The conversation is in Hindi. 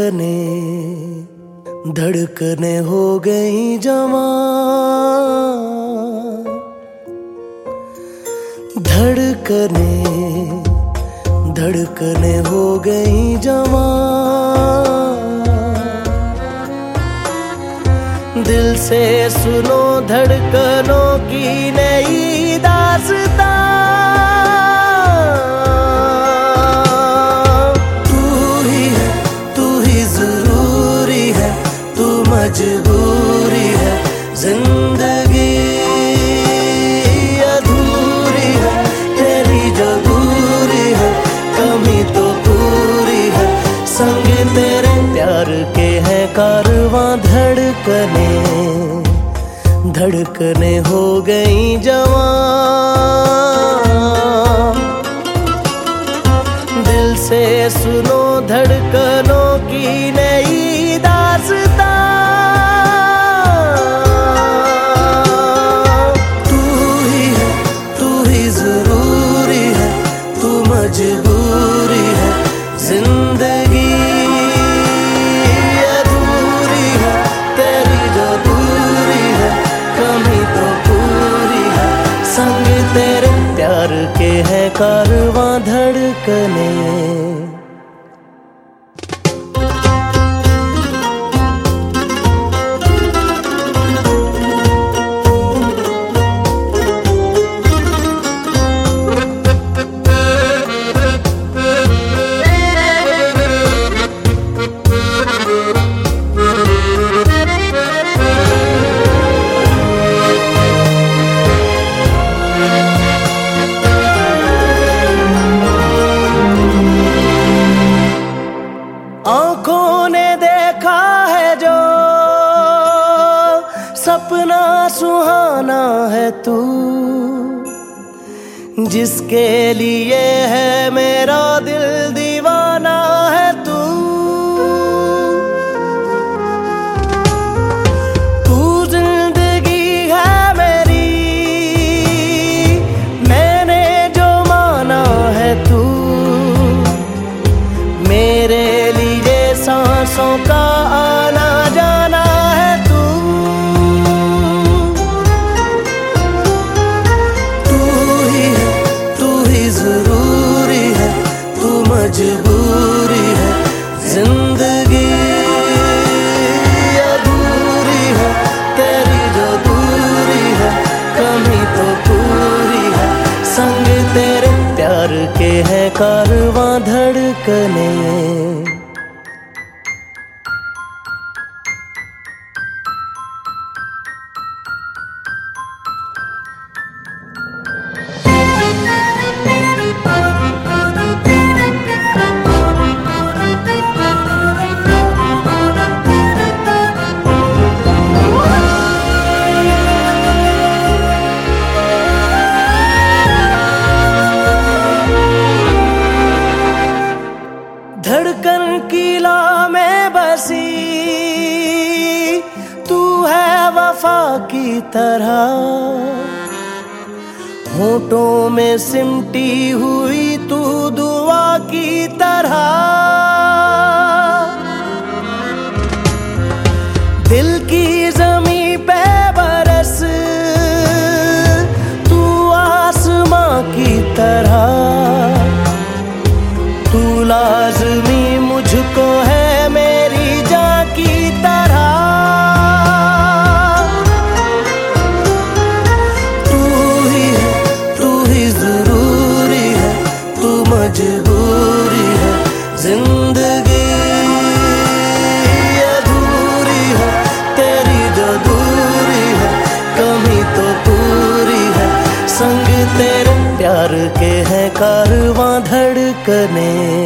धड़कने धड़कने हो गई जवां, धड़कने धड़कने हो गई जवां। दिल से सुनो धड़कनों की नई दास्तां। मजबूरी है जिंदगी अधूरी है, तेरी जो दूरी है कमी तो पूरी है। संग तेरे प्यार के हैं कारवां, धड़कने धड़कने हो गई जवां। दिल से सुनो धड़कनों की नई दास्तां। मजबूरी है जिंदगी अधूरी है, तेरी जो दूरी है कमी तो पूरी है। संग तेरे प्यार के हैं कारवां, धड़कने आँखों ने देखा है जो सपना सुहाना है तू, जिसके लिए है मेरा दिल दीवाना है तू। तू जिंदगी है मेरी, मैंने जो माना है तू। मेरे सांसों का आना जाना है तू। तू ही है, तू ही जरूरी है, तू मजबूरी है जिंदगी अधूरी है, तेरी जो दूरी है कमी तो पूरी है। संग तेरे प्यार के हैं कारवां, धड़कने धड़कन की लौ में बसी तू है वफा की तरह, होठों में सिमटी हुई तू दुआ की तरह। दिल की जमीं पे बरस तू आसमां की तरह। तू लाज़मी मुझको है मेरी जान की तरह। तू ही है, तू ही जरूरी है, तू मजबूरी है जिंदगी अधूरी है, तेरी जो दूरी है कमी तो पूरी है। संग तेरे प्यार के हैं कारवां, धड़कने